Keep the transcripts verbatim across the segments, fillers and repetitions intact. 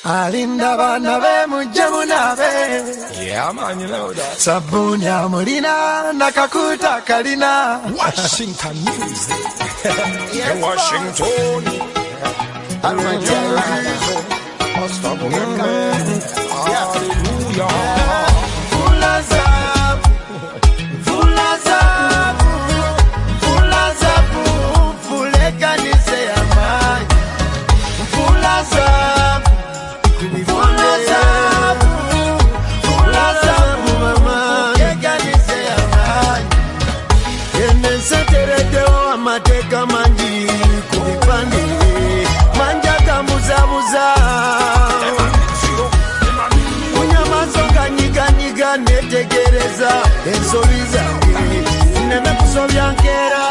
Alinda bana be mujje munabe. Yeah, man, you know that. Sabuni amulina nakakuta kalina. Washington music. In Washington. Hallelujah. Mateka manji kubipande manja kamuzamuza unyamazoga nyiga nyiga netegereza ensobi zange neme kusobya nkera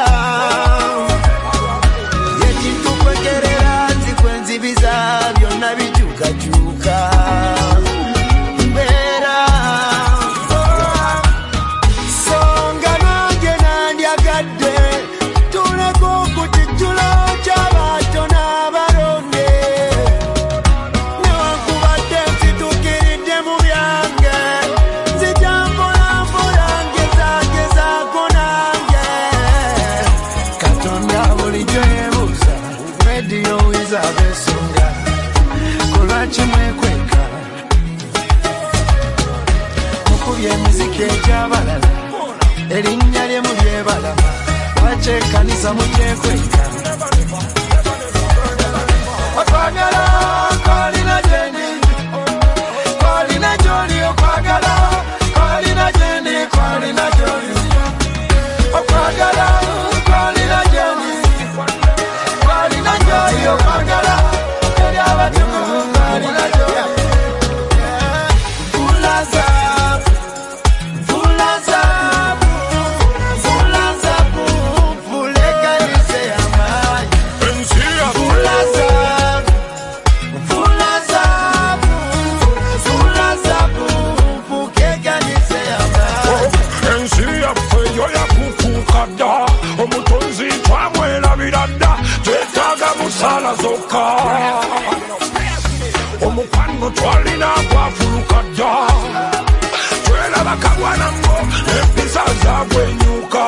yekitukwegerera nzikwenzibiza byonna bijukajuka mbera songa nange nandyagadde ejabalala erinnya lye mu byebalama bakyekanisa mu kyekweka okwagala kwalina gyendi kwalina gyoli okwagala kwalina gyendi kwalina gyoli okwagala kwalina gyendi kwalina gyoli okwagala eri abatukuvu kwalina gyoli kulaza omutonzi twamwerabiranda twetaaga musala zokka omukwano twalina gwafuluka dda tweraba kagwanango empisa zabwenyuka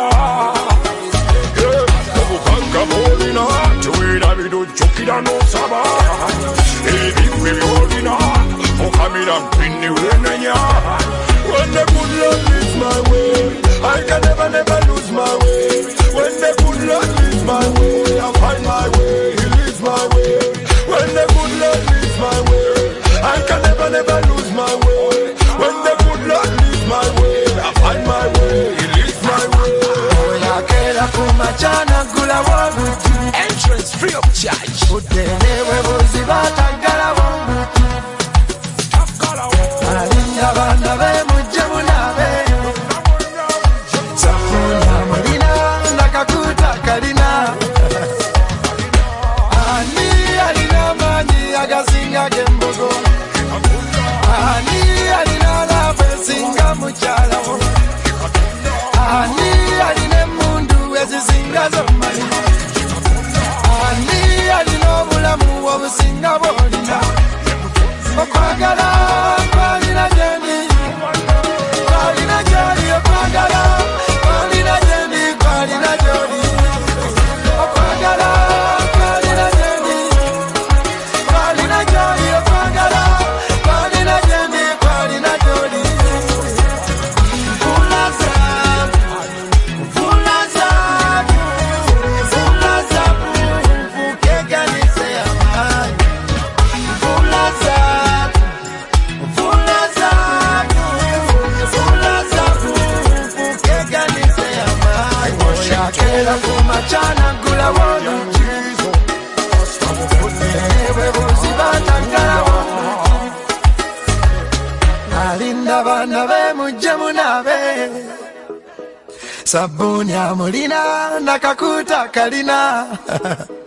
obugagga bwolina tewerabira ojjukira n'osaba ebigwe byolina okamira mpini wenenya. When the good Lord leads my way, I can never, never lose my way. When the good Lord leads my way, I find my way, He leads my way. When the good Lord leads my way, I can never, never lose my way. When the good Lord leads my way, I find my way, He leads my way. Entrance free of charge. Alinda bana be mujje munabe. Sabuni amulina nakakuta kalina. Ani alina manyi agasinga gembogo. Ani alina labe singa muchala. Ani alina mundu ezisinga zomali. Ani alina obulamu obusinga bolina. Okwagala kwalina gyendi kwalina gyoli okwagala kwalina gyendi kwalina gyoli okwagala kwalina gyendi kwalina gyoli okwagala kwalina gyendi kwalina gyoli Fulaza Fulaza Fulaza fukeganise amaanyi Fulaza Kela kumachana gula wono chizo ewe buzibata ngala wono alinda bana be mujje munabe sabuni amulina nakakuta kalina